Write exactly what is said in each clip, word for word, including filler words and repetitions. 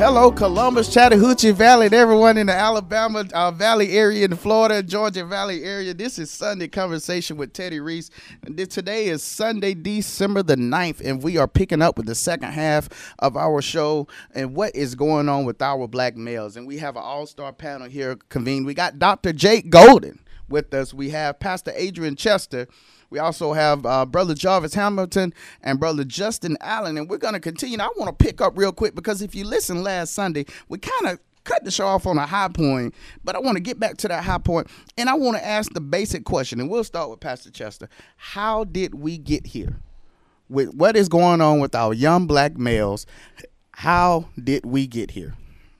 Hello, Columbus, Chattahoochee Valley, and everyone in the Alabama uh, Valley area, in the Florida, Georgia Valley area. This is Sunday Conversation with Teddy Reese. And this, today is Sunday, December the ninth, and we are picking up with the second half of our show and what is going on with our black males. And we have an all-star panel here convened. We got Doctor Jake Golden with us. We have Pastor Adrian Chester. We also have uh, Brother Jarvis Hamilton and Brother Justin Allen, and we're going to continue. I want to pick up real quick because if you listen last Sunday, we kind of cut the show off on a high point, but I want to get back to that high point, and I want to ask the basic question, and we'll start with Pastor Chester. How did we get here? With what is going on with our young black males, how did we get here?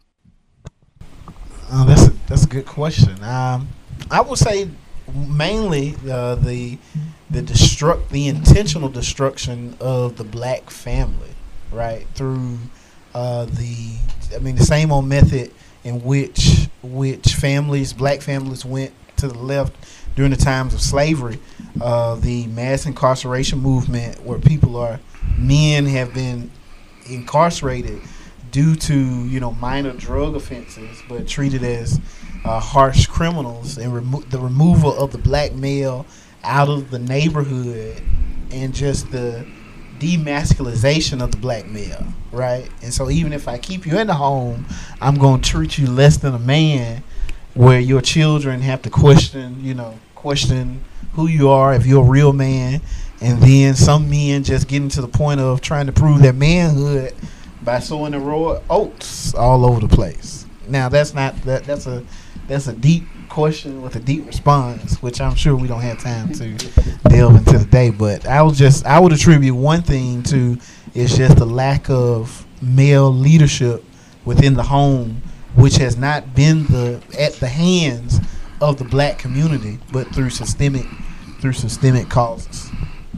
Oh, that's a, that's a good question. Um, I would say mainly uh, the the destruct the intentional destruction of the black family, right? Through uh, the I mean the same old method in which which families, black families, went to the left during the times of slavery, uh, the mass incarceration movement, where people are men have been incarcerated due to you know minor drug offenses, but treated as uh, harsh criminals, and remo- the removal of the black male out of the neighborhood, and just the demasculization of the black male, right? And so even if I keep you in the home, I'm going to treat you less than a man, where your children have to question, you know, question who you are, if you're a real man. And then some men just getting to the point of trying to prove their manhood by sowing the raw oats all over the place. Now that's not that that's a that's a deep question with a deep response, which I'm sure we don't have time to delve into today. But I would just I would attribute one thing to is just the lack of male leadership within the home, which has not been the at the hands of the black community, but through systemic through systemic causes.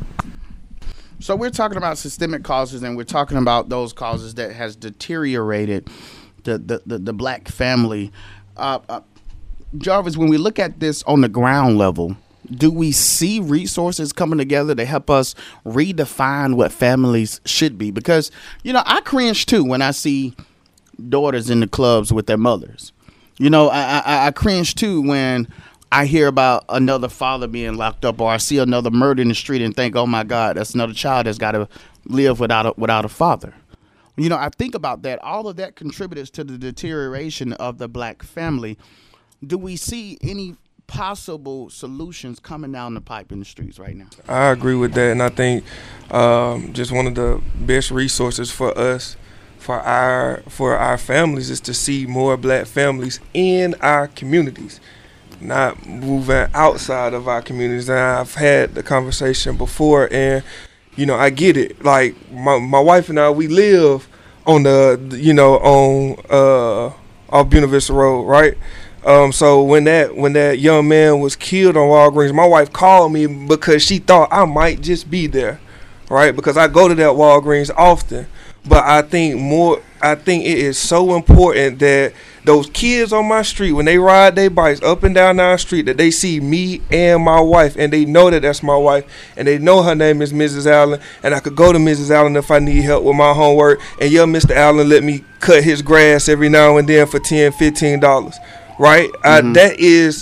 So we're talking about systemic causes, and we're talking about those causes that has deteriorated the the, the, the black family. Uh, uh, Jarvis, when we look at this on the ground level, do we see resources coming together to help us redefine what families should be? Because, you know, I cringe too when I see daughters in the clubs with their mothers. You know, I, I, I cringe too when I hear about another father being locked up, or I see another murder in the street and think, oh my God, that's another child that's got to live without a, without a father. You know, I think about that. All of that contributes to the deterioration of the black family. Do we see any possible solutions coming down the pipe in the streets right now? I agree with that, and I think um, just one of the best resources for us, for our for our families, is to see more black families in our communities, not moving outside of our communities. And I've had the conversation before, and you know, I get it. Like my my wife and I, we live on the you know on uh, off Buena Vista Road, right? Um, so when that when that young man was killed on Walgreens, my wife called me because she thought I might just be there, right? Because I go to that Walgreens often. But I think more. I think it is so important that those kids on my street, when they ride their bikes up and down our street, that they see me and my wife, and they know that that's my wife, and they know her name is Missus Allen, and I could go to Missus Allen if I need help with my homework, and young Mister Allen let me cut his grass every now and then for ten dollars, fifteen dollars, right? Mm-hmm. Uh, that is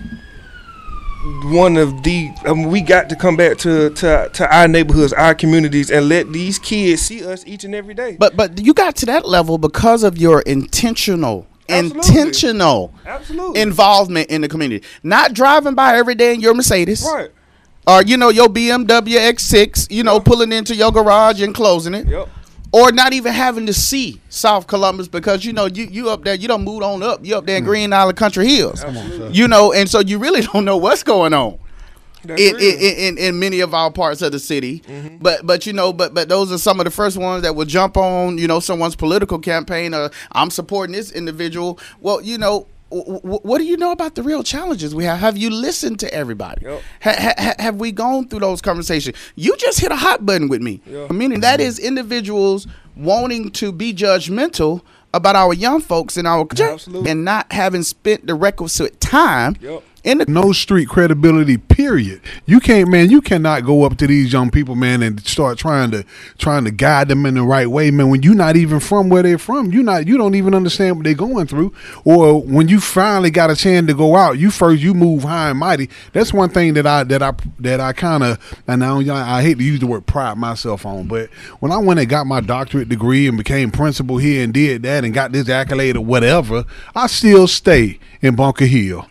one of the I mean, we got to come back to, to to our neighborhoods, our communities, and let these kids see us each and every day. But but you got to that level because of your intentional Absolutely. intentional Absolutely. involvement in the community. Not driving by every day in your Mercedes. Right. Or you know, your B M W X six, you know, yep. pulling into your garage and closing it. Yep. Or not even having to see South Columbus because, you know, you, you up there, you don't move on up. You up there in Green Island Country Hills. Absolutely. You know, and so you really don't know what's going on in, in, in, in, in many of our parts of the city. Mm-hmm. But, but you know, but but those are some of the first ones that will jump on, you know, someone's political campaign. Or I'm supporting this individual. Well, you know, w- w- what do you know about the real challenges we have? Have you listened to everybody? Yep. Ha- ha- have we gone through those conversations? You just hit a hot button with me. Yeah. Meaning that is individuals wanting to be judgmental about our young folks in our Absolutely. and not having spent the requisite time yep. In the no street credibility, period. You can't, man, you cannot go up to these young people, man, and start trying to trying to guide them in the right way, man, when you're not even from where they're from. You not you don't even understand what they're going through. Or when you finally got a chance to go out, you first you move high and mighty. That's one thing that I that I that I kind of, and I, don't- I hate to use the word pride myself on, but when I went and got my doctorate degree and became principal here and did that and got this accolade or whatever, I still stay in Bunker Hill.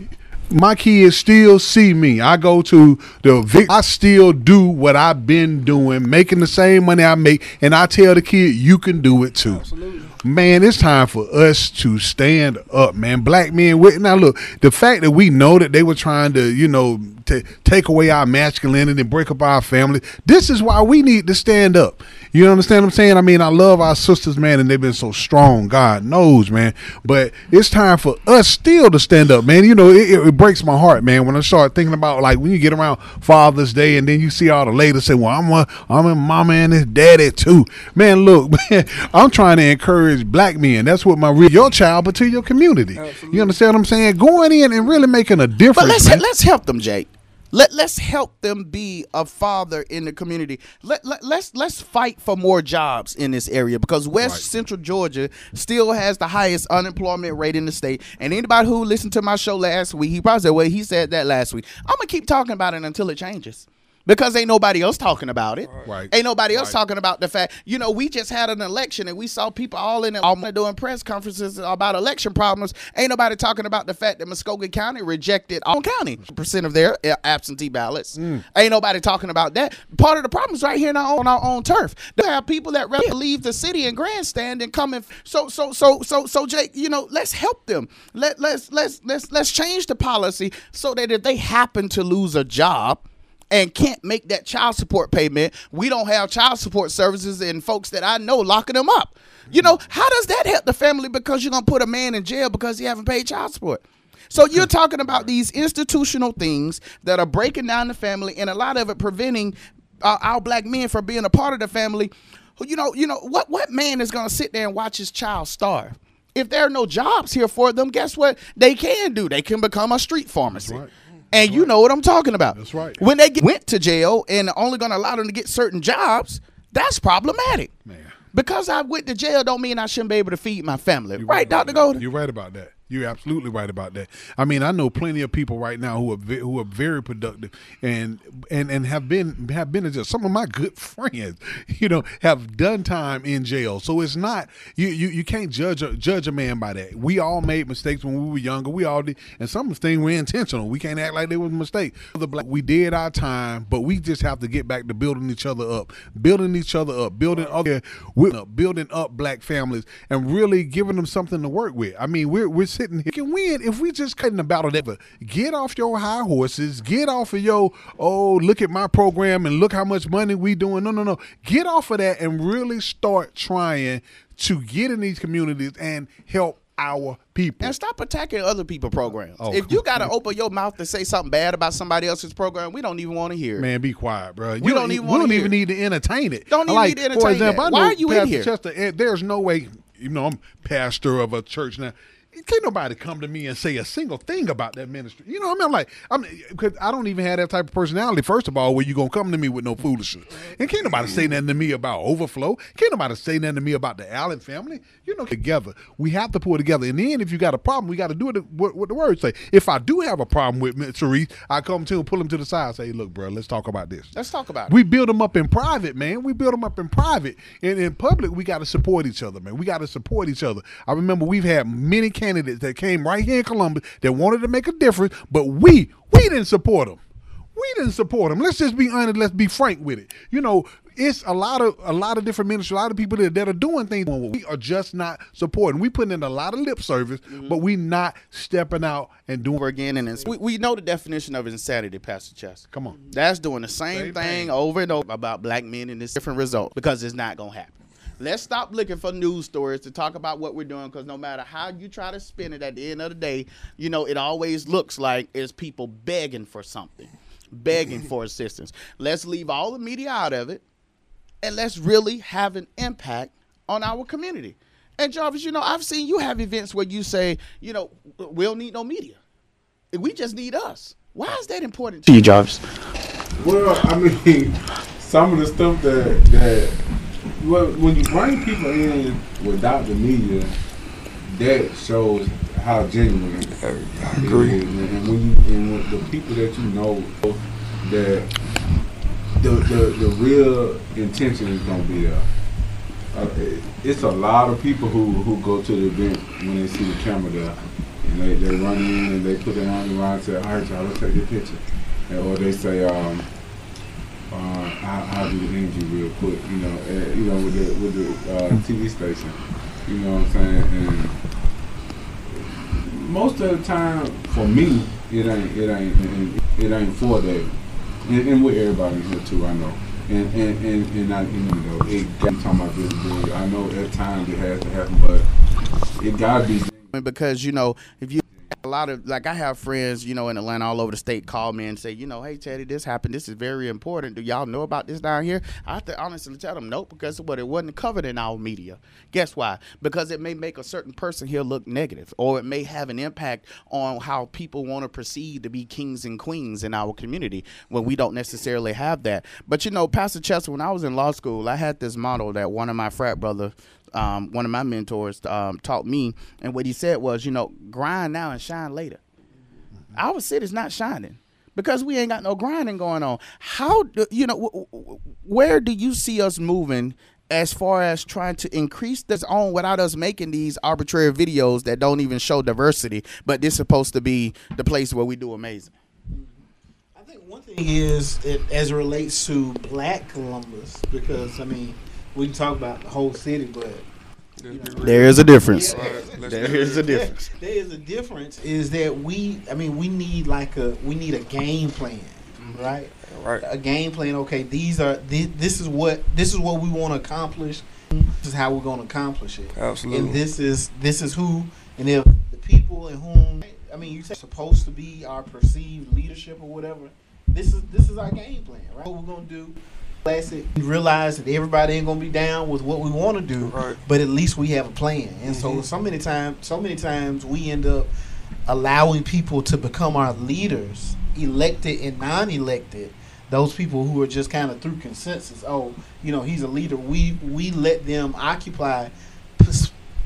My kids still see me. I go to the Vic. I still do what I've been doing, making the same money I make, and I tell the kid, you can do it too. Absolutely. Man, it's time for us to stand up, man. Black men, with now look, the fact that we know that they were trying to, you know, to take away our masculinity and break up our family. This is why we need to stand up. You understand what I'm saying? I mean, I love our sisters, man, and they've been so strong. God knows, man. But it's time for us still to stand up, man. You know, it, it, it breaks my heart, man, when I start thinking about, like, when you get around Father's Day and then you see all the ladies say, well, I'm a, I'm a mama and his daddy too. Man, look, man, I'm trying to encourage black men. That's what my real, your child, but to your community. Absolutely. You understand what I'm saying? Going in and really making a difference. But let's man. let's help them, Jake. Let let's help them be a father in the community. Let, let let's let's fight for more jobs in this area, because West Right. Central Georgia still has the highest unemployment rate in the state. And anybody who listened to my show last week, he probably said, well, he said that last week. I'm gonna keep talking about it until it changes. Because ain't nobody else talking about it. Right. Ain't nobody else Right. talking about the fact, you know, we just had an election and we saw people all in it, all doing press conferences about election problems. Ain't nobody talking about the fact that Muskogee County rejected all county percent of their uh, absentee ballots. Mm. Ain't nobody talking about that. Part of the problem is right here in our, on our own turf. They have people that rather leave the city and grandstand and come in. So, so, so, so, so, Jake, you know, let's help them. Let let's let's let's let's change the policy so that if they happen to lose a job and can't make that child support payment, we don't have child support services and folks that I know locking them up. You know, how does that help the family, because you're going to put a man in jail because he haven't paid child support? So you're talking about these institutional things that are breaking down the family, and a lot of it preventing uh, our black men from being a part of the family. You know, you know what, what man is going to sit there and watch his child starve? If there are no jobs here for them, guess what they can do? They can become a street pharmacy. Right. And you know what I'm talking about. That's right. When they get, went to jail and only going to allow them to get certain jobs, that's problematic. Man. Because I went to jail don't mean I shouldn't be able to feed my family. You're Right, about Doctor that. Golden? You're right about that. You're absolutely right about that. I mean, I know plenty of people right now who are ve- who are very productive and and and have been have been in jail. Some of my good friends, you know, have done time in jail. So it's not you you, you can't judge a, judge a man by that. We all made mistakes when we were younger. We all did, and some of the things were intentional. We can't act like they was a mistake. The black, we did our time, but we just have to get back to building each other up, building each other up, building other, building up black families, and really giving them something to work with. I mean, we're we're sitting here. We can win if we just cut in the battle. Ever get off your high horses. Get off of your oh look at my program and look how much money we doing. No, no, no. Get off of that and really start trying to get in these communities and help our people. And stop attacking other people's programs. Oh. If you got to open your mouth to say something bad about somebody else's program, we don't even want to hear it. Man, be quiet, bro. You We don't even we wanna don't hear even it. need to entertain it. Don't even like, need to For entertain example, that. I know Why are you in Pastor here? Chester, eh, there's no way. You know, I'm pastor of a church now. Can't nobody come to me and say a single thing about that ministry. You know what I mean? I'm like, I'm because I don't even have that type of personality. First of all, where you gonna come to me with no foolishness? And can't nobody say nothing to me about overflow. Can't nobody say nothing to me about the Allen family. You know, together we have to pull together. And then if you got a problem, we got to do it what, what the words say. If I do have a problem with Mister Reese, I come to him, pull him to the side, and say, hey, look, bro, let's talk about this. Let's talk about it. We build them up in private, man. We build them up in private. And in public, we got to support each other, man. We got to support each other. I remember we've had many candidates that came right here in Columbus that wanted to make a difference, but we, we didn't support them. We didn't support them. Let's just be honest. Let's be frank with it. You know, it's a lot of a lot of different ministries, a lot of people that, that are doing things. We are just not supporting. We putting in a lot of lip service, mm-hmm. but we not stepping out and doing Over again, and it's, we, we know the definition of insanity, Pastor Chester. Come on. That's doing the same, Same thing, thing. over and over about black men and this different result, because it's not going to happen. Let's stop looking for news stories to talk about what we're doing, because no matter how you try to spin it, at the end of the day, you know, it always looks like it's people begging for something, begging for assistance. Let's leave all the media out of it, and let's really have an impact on our community. And Jarvis, you know, I've seen you have events where you say, you know, we don't need no media. We just need us. Why is that important to you, Jarvis? Well, I mean, some of the stuff that that well, when you bring people in without the media, that shows how genuine it is. agree. And when you and when the people that you know that the the, the real intention is gonna be there. Uh, it's a lot of people who, who go to the event when they see the camera there, and they, they run in and they put their arms around and say, "All right, y'all, let's take your picture," and, or they say, um, uh, I'll, "I'll do the interview real quick," you know, and, you know, with the with the uh, T V station, you know what I'm saying? And most of the time, for me, it ain't it ain't it ain't for that, and, and with everybody here too, I know. And and, and, and I, you know, it got talking about visibility. I know at times it has to happen, but it gotta be. Because, you know, if you a lot of, like, I have friends, you know, in Atlanta, all over the state, call me and say, you know, hey, Teddy, this happened. This is very important. Do y'all know about this down here? I have to honestly tell them, nope, because what it wasn't covered in our media. Guess why? Because it may make a certain person here look negative, or it may have an impact on how people want to perceive to be kings and queens in our community when we don't necessarily have that. But, you know, Pastor Chester, when I was in law school, I had this motto that one of my frat brothers, Um, one of my mentors um, taught me, and what he said was, you know, grind now and shine later. Mm-hmm. Our city's not shining because we ain't got no grinding going on. How, do, you know, w- w- where do you see us moving as far as trying to increase this on without us making these arbitrary videos that don't even show diversity, but this is supposed to be the place where we do amazing? I think one thing is, it, as it relates to Black Columbus, because, I mean, we can talk about the whole city, but you know, there is a difference. Yeah, Right, there is a difference. There, there is a difference. Is that we? I mean, we need like a we need a game plan, right? Right. A game plan. Okay, these are this, this is what this is what we want to accomplish. This is how we're going to accomplish it. Absolutely. And this is this is who. And if the people in whom I mean, you're supposed to be our perceived leadership or whatever. This is this is our game plan, right? What we're going to do. Classic. We realize that everybody ain't gonna be down with what we want to do, Right. but at least we have a plan. And Mm-hmm. so, so many times, so many times, we end up allowing people to become our leaders, elected and non-elected. Those people who are just kind of through consensus. Oh, you know, he's a leader. We we let them occupy p-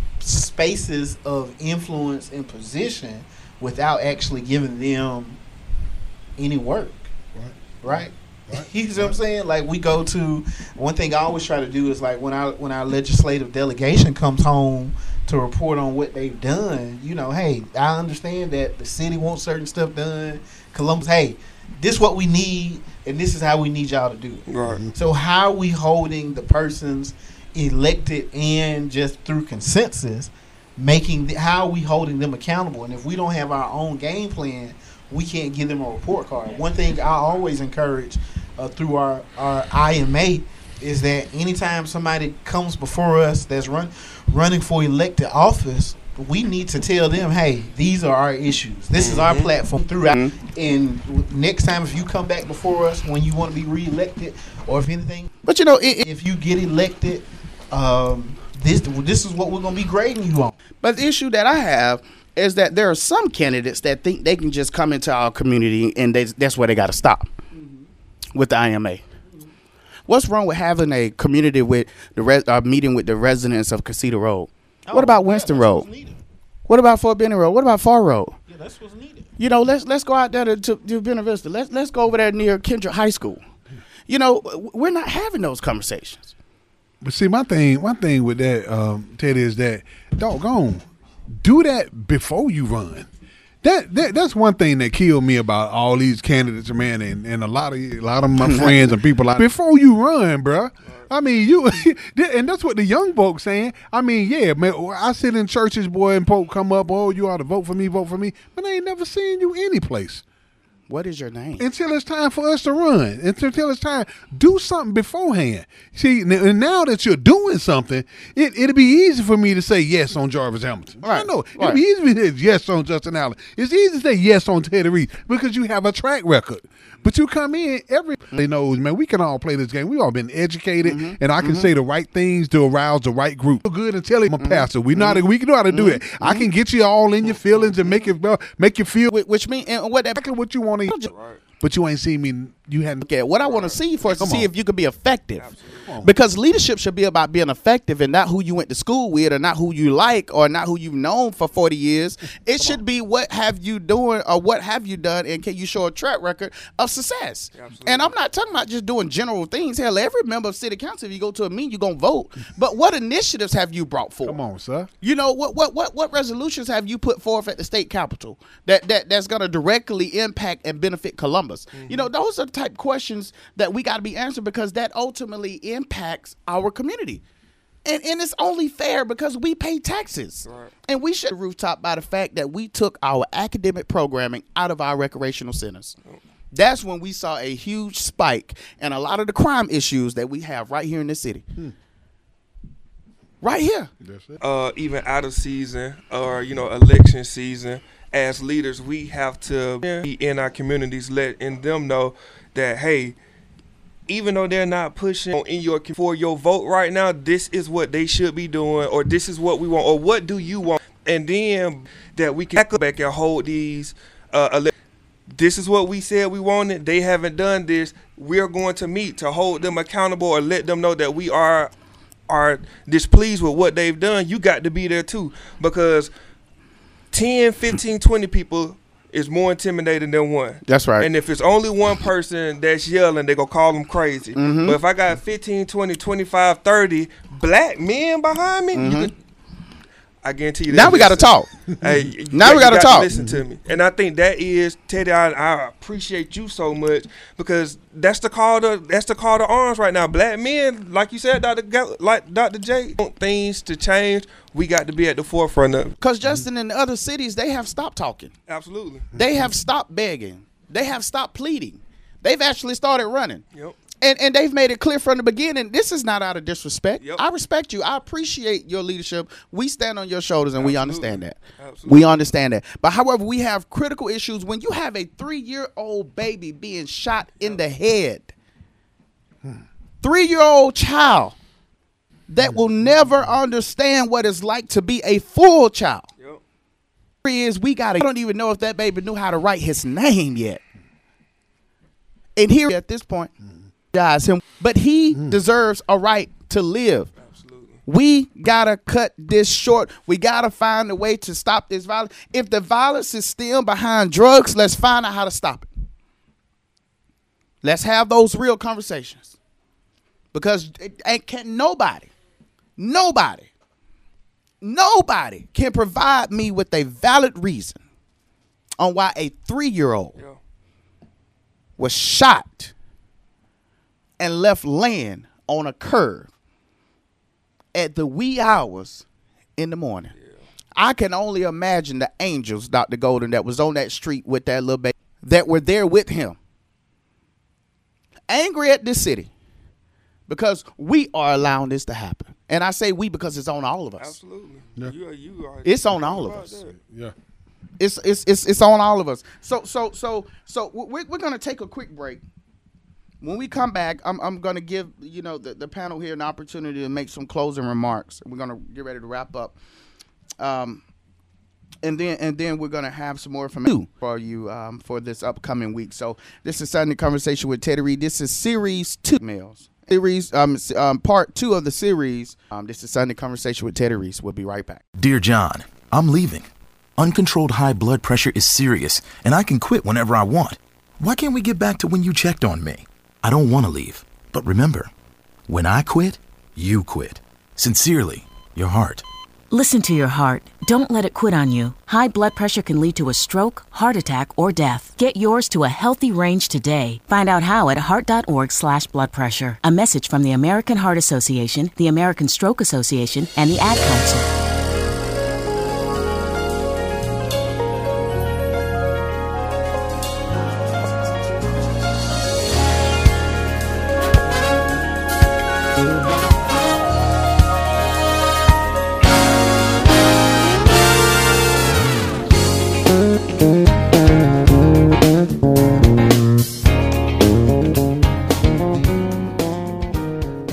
spaces of influence and position without actually giving them any work. Right. Right. Right. You see what I'm saying? Like, we go to one thing I always try to do is, like, when our when our legislative delegation comes home to report on what they've done, you know, hey, I understand that the city wants certain stuff done. Columbus, hey, this is what we need, and this is how we need y'all to do it. Right. So how are we holding the persons elected and just through consensus, making the, how are we holding them accountable? And if we don't have our own game plan, we can't give them a report card. One thing I always encourage uh, through our, our I M A is that anytime somebody comes before us that's run, running for elected office, we need to tell them, hey, these are our issues. This mm-hmm. is our platform throughout. Mm-hmm. And next time, if you come back before us when you want to be reelected, or if anything, but you know, it, it, if you get elected, um, this this is what we're going to be grading you on. But the issue that I have is that there are some candidates that think they can just come into our community and they, that's where they got to stop mm-hmm. with the I M A. Mm-hmm. What's wrong with having a community with the res, uh, meeting with the residents of Casita Road? Oh, what about Winston yeah, Road? What about Fort Benning Road? What about Far Road? Yeah, that's what's needed. You know, let's let's go out there to, to, to Buena Vista. Let's let's go over there near Kendrick High School. You know, we're not having those conversations. But see, my thing, my thing with that, um, Teddy, is that doggone. Do that before you run. That, that that's one thing that killed me about all these candidates, man, and, and a lot of a lot of my friends and people. Like, before you run, bruh. I mean, you, and that's what the young folks saying. I mean, yeah, man. I sit in churches, boy, and folk come up, oh, you ought to vote for me, vote for me, but I ain't never seen you any place. What is your name? Until it's time for us to run. Until it's time. Do something beforehand. See, and now that you're doing something, it, it'll be easy for me to say yes on Jarvis Hamilton. Right. I know. It'll Right. be easy for me to say yes on Justin Allen. It's easy to say yes on Teddy Reese because you have a track record. But you come in, everybody knows, man, we can all play this game. We've all been educated, Mm-hmm. and I can Mm-hmm. say the right things to arouse the right group. Feel good and tell him I'm a Mm-hmm. pastor. We know how to, we know how to do it. I can get you all in your feelings and make you, make you feel Which, which mean and what that exactly what you want to Right. but you ain't seen me. You hadn't. Okay, what I want to see for is to Come see on. if you can be effective. Come on. Because leadership should be about being effective and not who you went to school with or not who you like or not who you've known for forty years. It should be what have you doing or what have you done and can you show a track record of success. Absolutely. And I'm not talking about just doing general things. Hell, every member of city council, if you go to a meeting, you're going to vote. But what initiatives have you brought forth? Come on, sir. You know what? What? What? What resolutions have you put forth at the state capitol that that that's going to directly impact and benefit Columbus? Mm-hmm. You know, those are the type of questions that we got to be answered because that ultimately impacts our community, and and it's only fair because we pay taxes, Right. and we should rooftop by the fact that we took our academic programming out of our recreational centers. That's when we saw a huge spike and a lot of the crime issues that we have right here in this city. Right here. That's it. uh, even out of season or you know election season, as leaders, we have to be in our communities, letting them know that hey, even though they're not pushing in your for your vote right now, this is what they should be doing, or this is what we want, or what do you want, and then that we can back back and hold these. Uh, ele- this is what we said we wanted. They haven't done this. We're going to meet to hold them accountable or let them know that we are. are displeased with what they've done. You got to be there too, because ten, fifteen, twenty people is more intimidating than one. That's right. And if it's only one person that's yelling, they gonna call them crazy. Mm-hmm. But if I got fifteen, twenty, twenty-five, thirty black men behind me, you can, I guarantee you. Mm-hmm. Now they'll we got to listen. talk. Hey, you Now got- we gotta you got talk. To listen to me, and I think that is Teddy. I, I appreciate you so much because that's the call to that's the call to arms right now. Black men, like you said, Doctor Ga- like Doctor J, want things to change. We got to be at the forefront of it. Because Justin, in the other cities, they have stopped talking. Absolutely. They have stopped begging. They have stopped pleading. They've actually started running. Yep. And and they've made it clear from the beginning, this is not out of disrespect. Yep. I respect you. I appreciate your leadership. We stand on your shoulders and we Absolutely. understand that. Absolutely. We understand that. But however, we have critical issues when you have a three-year-old baby being shot in the head. Three-year-old child that will never understand what it's like to be a full child. Yep. Is we got to I don't even know if that baby knew how to write his name yet. And here at this point, guys, him, but he deserves a right to live. Absolutely. We gotta cut this short. We gotta find a way to stop this violence. If the violence is still behind drugs, let's find out how to stop it. Let's have those real conversations. Because it, it can nobody, nobody, nobody can provide me with a valid reason on why a three-year-old Yeah. was shot and left laying on a curb at the wee hours in the morning. I can only imagine the angels, Doctor Golden, that was on that street with that little baby, that were there with him. Angry at this city because we are allowing this to happen. And I say we because it's on all of us. Absolutely. Yeah. You are, you are It's on all of about us. that. Yeah. It's it's it's it's on all of us. So so so so we're we're gonna take a quick break. When we come back, I'm I'm gonna give you know the, the panel here an opportunity to make some closing remarks. We're gonna get ready to wrap up. Um, and then and then we're gonna have some more information for you um, for this upcoming week. So this is Sunday Conversation with Teddy Reed. This is series two mails. Series um, um part two of the series. Um, this is Sunday Conversation with Teddy Reese. We'll be right back. Dear John, I'm leaving. Uncontrolled high blood pressure is serious, and I can quit whenever I want. Why can't we get back to when you checked on me? I don't want to leave, but remember, when I quit, you quit. Sincerely, your heart. Listen to your heart. Don't let it quit on you. High blood pressure can lead to a stroke, heart attack, or death. Get yours to a healthy range today. Find out how at heart.org slash blood pressure. A message from the American Heart Association, the American Stroke Association, and the Ad Council.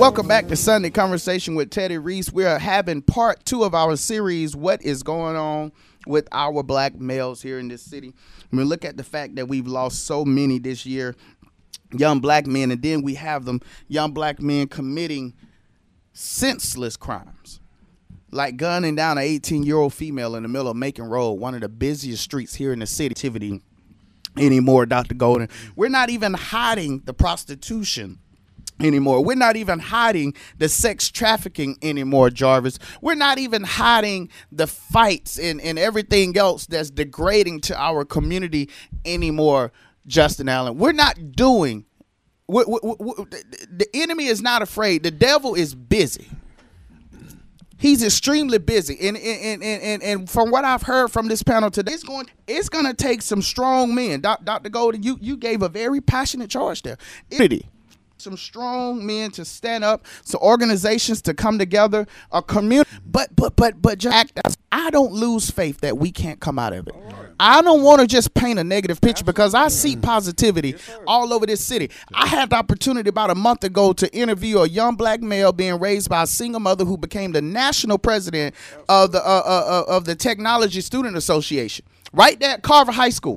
Welcome back to Sunday Conversation with Teddy Reese. We are having part two of our series, What is Going On with Our Black Males Here in this City. When we look at the fact that we've lost so many this year, young black men, and then we have them, young black men committing senseless crimes, like gunning down an eighteen-year-old female in the middle of Macon Road, one of the busiest streets here in the city. Activity anymore, Doctor Golden. We're not even hiding the prostitution anymore. We're not even hiding the sex trafficking anymore, Jarvis. We're not even hiding the fights and, and everything else that's degrading to our community anymore, Justin Allen. We're not doing, we, we, we, the enemy is not afraid. The devil is busy. He's extremely busy, and and, and and and from what I've heard from this panel today, it's going it's going to take some strong men. Doctor Golden, you you gave a very passionate charge there. It, some strong men to stand up, some organizations to come together, a community. But but but but just act as, I don't lose faith that we can't come out of it. I don't want to just paint a negative picture because I see positivity all over this city. I had the opportunity about a month ago to interview a young black male being raised by a single mother who became the national president of the uh, uh, of the Technology Student Association right there at Carver High School.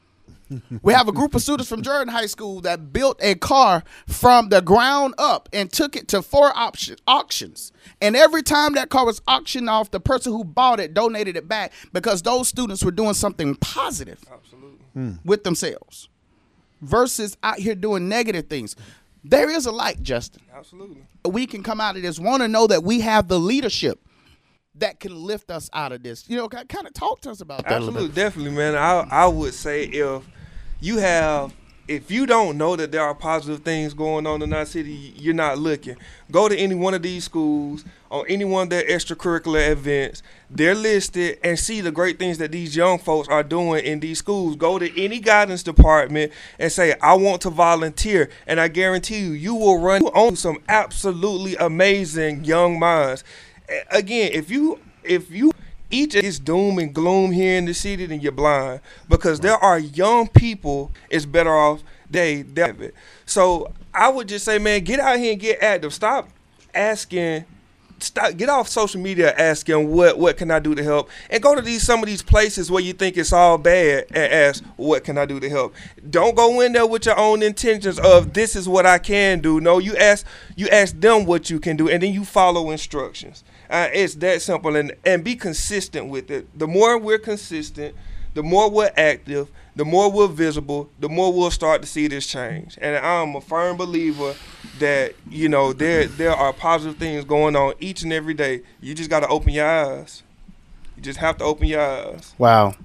We have a group of students from Jordan High School that built a car from the ground up and took it to four option, auctions. And every time that car was auctioned off, the person who bought it donated it back because those students were doing something positive Absolutely. with themselves versus out here doing negative things. There is a light, Justin. Absolutely. We can come out of this, want to know that we have the leadership that can lift us out of this. You know, kind of talk to us about that Absolutely, a little bit. Definitely, man. I I would say if you have, if you don't know that there are positive things going on in our city, you're not looking. Go to any one of these schools, on any one of their extracurricular events. They're listed, and see the great things that these young folks are doing in these schools. Go to any guidance department and say, I want to volunteer. And I guarantee you, you will run on some absolutely amazing young minds. Again, if you if you each is doom and gloom here in the city, then you're blind, because there are young people it's better off they they have it. So I would just say, man, get out here and get active. Stop asking. Stop. Get off social media asking what what can I do to help, and go to these some of these places where you think it's all bad and ask what can I do to help. Don't go in there with your own intentions of this is what I can do. No, you ask you ask them what you can do, and then you follow instructions. Uh, it's that simple, and and be consistent with it. The more we're consistent, the more we're active, the more we're visible, the more we'll start to see this change. And I'm a firm believer that, you know, there there are positive things going on each and every day. You just got to open your eyes. You just have to open your eyes. Wow.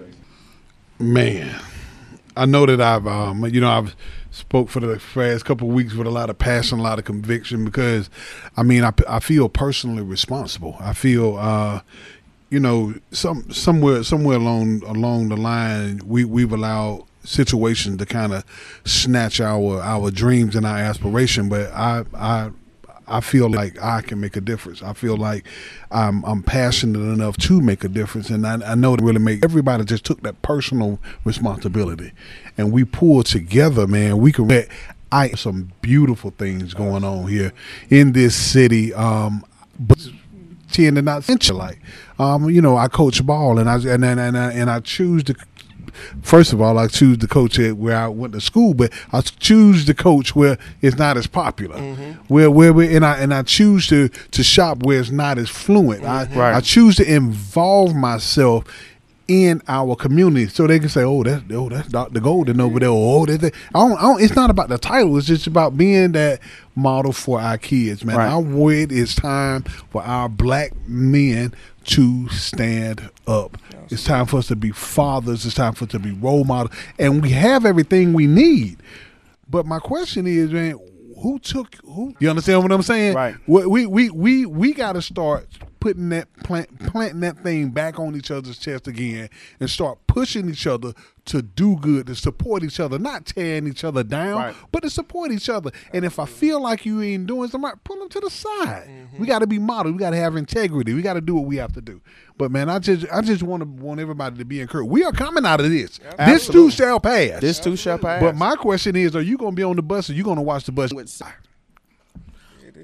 Man, I know that I've, um, you know, I've spoke for the past couple of weeks with a lot of passion, a lot of conviction, because, I mean, I, I feel personally responsible. I feel, uh, you know, some somewhere somewhere along along the line, we we've allowed situations to kind of snatch our our dreams and our aspiration. But I I I feel like I can make a difference. I feel like I'm I'm passionate enough to make a difference, and I, I know to really make. Everybody just took that personal responsibility, and we pulled together. Man, we can. I some beautiful things going on here in this city. Um, but. Tend to not think like, um, you know, I coach ball, and I and and and I, and I choose to. First of all, I choose to coach at where I went to school, but I choose to coach where it's not as popular, mm-hmm. where where we and I and I choose to to shop where it's not as fluent. Mm-hmm. I right. I choose to involve myself in our community, so they can say, "Oh, that's oh, that's Doctor Golden over there." Oh, that's that. I don't, I don't. It's not about the title. It's just about being that model for our kids, man. Right. I wait. It's time for our black men to stand up. It's time for us to be fathers. It's time for us to be role models, and we have everything we need. But my question is, man, who took who? You understand what I'm saying? Right. We we we we, we got to start putting that plant planting that thing back on each other's chest again, and start pushing each other to do good, to support each other, not tearing each other down, right. but to support each other. And if I feel like you ain't doing something, pull them to the side. Mm-hmm. We got to be model. We got to have integrity. We got to do what we have to do. But man, I just I just want to want everybody to be encouraged. We are coming out of this. Absolutely. This too shall pass. This too shall pass. But my question is, are you going to be on the bus, or you going to watch the bus?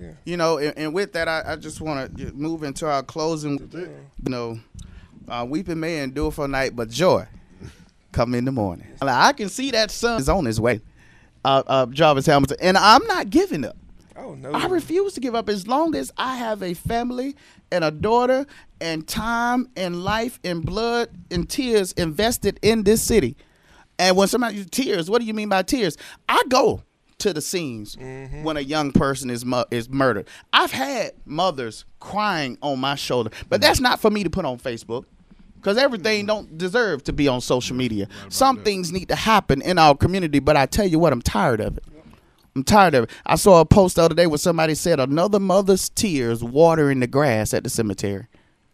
Yeah. You know, and, and with that, I, I just want to move into our closing. You know, uh, weeping may endure for a night, but joy come in the morning. Like, I can see that sun is on his way, uh, uh, Jarvis Hamilton, and I'm not giving up. Oh, no. I refuse to give up as long as I have a family and a daughter and time and life and blood and tears invested in this city. And when somebody tears, what do you mean by tears? I go to the scenes mm-hmm. when a young person is mu- is murdered. I've had mothers crying on my shoulder, but that's not for me to put on Facebook. Because everything don't deserve to be on social media. Some that. things need to happen in our community, but I tell you what, I'm tired of it. I'm tired of it. I saw a post the other day where somebody said another mother's tears watering the grass at the cemetery.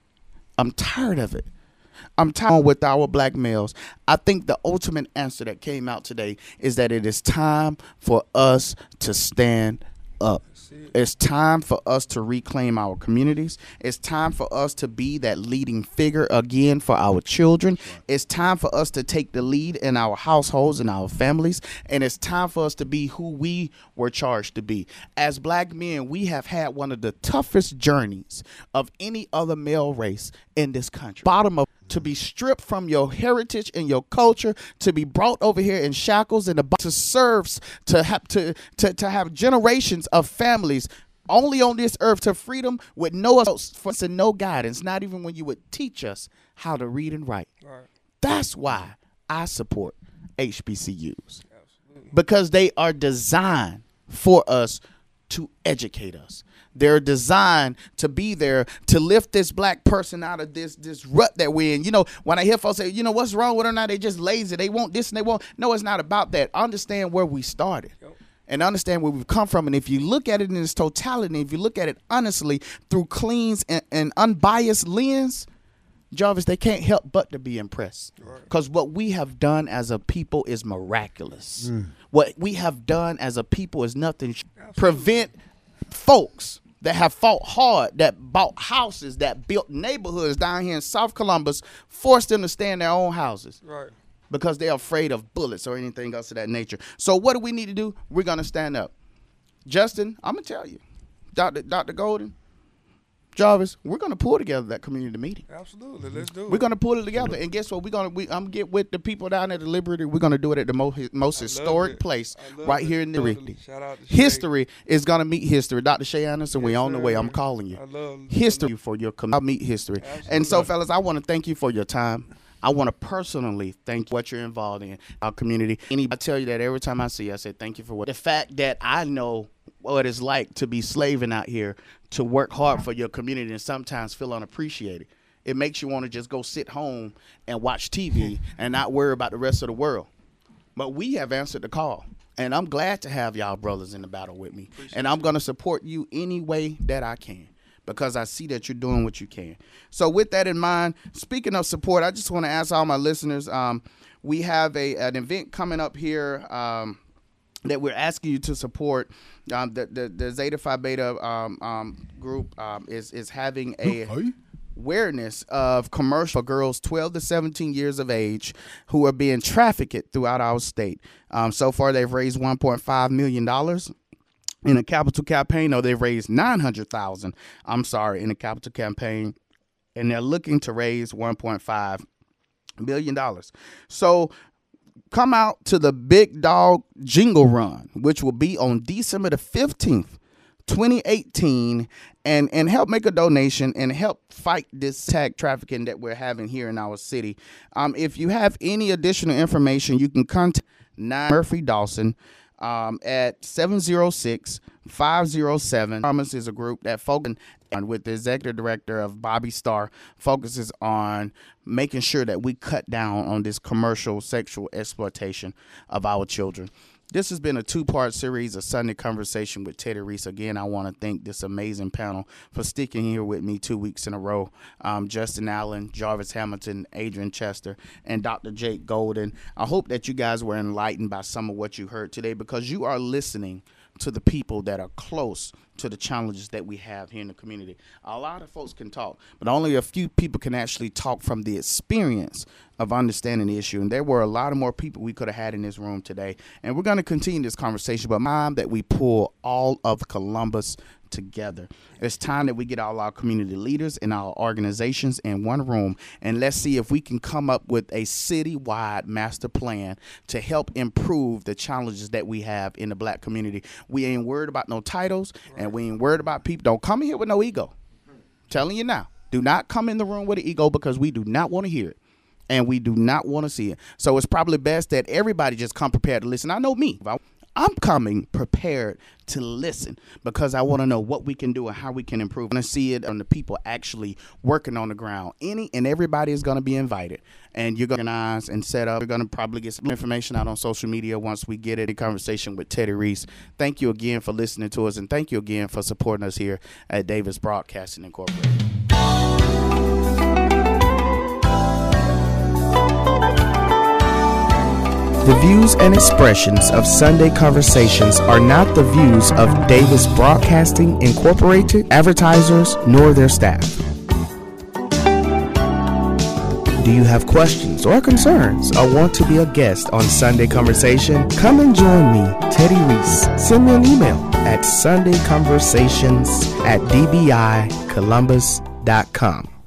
I'm tired of it. I'm tired with our black males. I think the ultimate answer that came out today is that it is time for us to stand up. It's time for us to reclaim our communities. It's time for us to be that leading figure again for our children. It's time for us to take the lead in our households and our families. And it's time for us to be who we were charged to be. As black men, we have had one of the toughest journeys of any other male race in this country. Bottom of to be stripped from your heritage and your culture, to be brought over here in shackles and to serve, to have to, to to have generations of families only on this earth to freedom with no us and no guidance, not even when you would teach us how to read and write. Right. That's why I support H B C Us. Absolutely. Because they are designed for us to educate us. They're designed to be there to lift this black person out of this this rut that we're in. You know, when I hear folks say, you know, what's wrong with them now? They just lazy. They want this and they want. No, it's not about that. Understand where we started. Yep. And understand where we've come from. And if you look at it in its totality, if you look at it honestly through clean and, and unbiased lens, Jarvis, they can't help but to be impressed. Because right. what we have done as a people is miraculous. Mm. What we have done as a people is nothing. Absolutely. Prevent folks that have fought hard, that bought houses, that built neighborhoods down here in South Columbus, forced them to stay in their own houses. Right. Because they're afraid of bullets or anything else of that nature. So what do we need to do? We're going to stand up. Justin, I'm going to tell you, Doctor Doctor Golden, Jarvis, we're going to pull together that community meeting. Absolutely. Let's do it. We're going to pull it together. And guess what? We're going to, we, I'm going to get with the people down at the Liberty. We're going to do it at the most, most historic it. place right it. here in the Liberty. Shout out to history Shay. Is going to meet history. Doctor Shay Anderson, yes, we on the way. I'm calling you. I love history I love. For your community. I'll meet history. Absolutely. And so, fellas, I want to thank you for your time. I want to personally thank you for what you're involved in our community. I tell you that every time I see you, I say thank you for what. The fact that I know what it's like to be slaving out here, to work hard for your community and sometimes feel unappreciated. It makes you want to just go sit home and watch T V and not worry about the rest of the world. But we have answered the call. And I'm glad to have y'all brothers in the battle with me. Appreciate and I'm going to support you any way that I can, because I see that you're doing what you can. So with that in mind, speaking of support, I just want to ask all my listeners, um, we have a an event coming up here um, that we're asking you to support. Um, the, the, the Zeta Phi Beta um, um, group um, is, is having a awareness of commercial girls twelve to seventeen years of age who are being trafficked throughout our state. Um, so far, they've raised one point five million dollars. In a capital campaign, no, they've raised nine hundred thousand dollars. I'm sorry, in a capital campaign, and they're looking to raise one point five million dollars. So come out to the Big Dog Jingle Run, which will be on December the fifteenth, twenty eighteen, and, and help make a donation and help fight this tag trafficking that we're having here in our city. Um, if you have any additional information, you can contact Nine Murphy Dawson Um, at seven oh six, five oh seven. Promise is a group that focuses on, with the executive director of Bobby Starr, focuses on making sure that we cut down on this commercial sexual exploitation of our children. This has been a two-part series of Sunday Conversation with Teddy Reese. Again, I want to thank this amazing panel for sticking here with me two weeks in a row. Um, Justin Allen, Jarvis Hamilton, Adrian Chester, and Doctor Jake Golden. I hope that you guys were enlightened by some of what you heard today, because you are listening to the people that are close to the challenges that we have here in the community. A lot of folks can talk, but only a few people can actually talk from the experience of understanding the issue. And there were a lot of more people we could have had in this room today. And we're going to continue this conversation, but time that we pull all of Columbus together. It's time that we get all our community leaders and our organizations in one room, and let's see if we can come up with a citywide master plan to help improve the challenges that we have in the black community. We ain't worried about no titles, right. And we ain't worried about people. Don't come in here with no ego. Mm-hmm. Telling you now, do not come in the room with an ego, because we do not want to hear it. And we do not want to see it. So it's probably best that everybody just come prepared to listen. I know me. I'm coming prepared to listen, because I want to know what we can do and how we can improve. I want to see it on the people actually working on the ground. Any and everybody is going to be invited, and you're going to organize and set up. We're going to probably get some information out on social media once we get it in conversation with Teddy Reese. Thank you again for listening to us, and thank you again for supporting us here at Davis Broadcasting Incorporated. The views and expressions of Sunday Conversations are not the views of Davis Broadcasting Incorporated, advertisers, nor their staff. Do you have questions or concerns or want to be a guest on Sunday Conversation? Come and join me, Teddy Reese. Send me an email at sundayconversations at d b i columbus dot com.